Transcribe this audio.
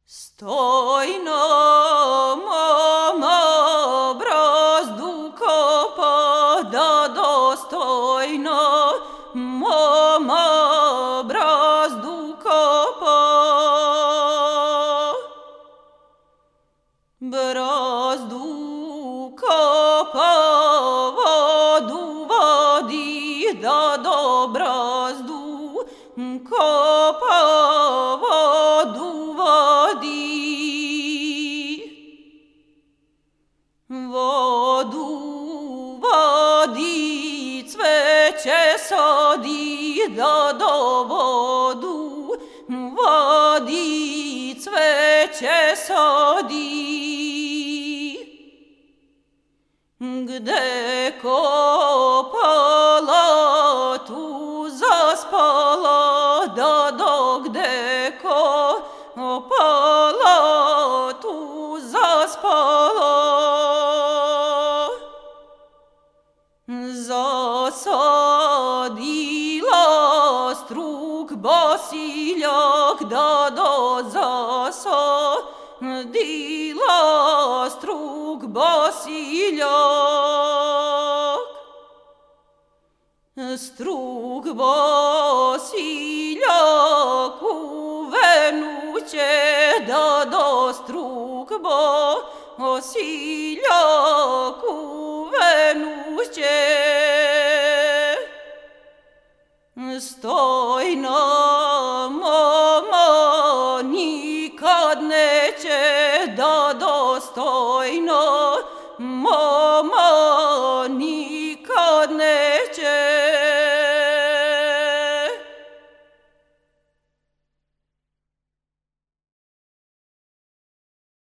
Stojno mama brazdu kopa, da dostojno mama brazdu kopa. Brazdu kopa, vodu vodi, da do brazdu kopa, vodu vodi. Vodu vodi, cveće sadi, da do vodu vodi, cveće sadi. Gde kopala, tu zaspala, da do gde kopala, tu zaspala. Zasadila struk basiljak, da do zasadila struk basiljak. Struk basiljak u venuće, da do struk basiljak u venuće. Stojna mama nikad neće, da dostojno mama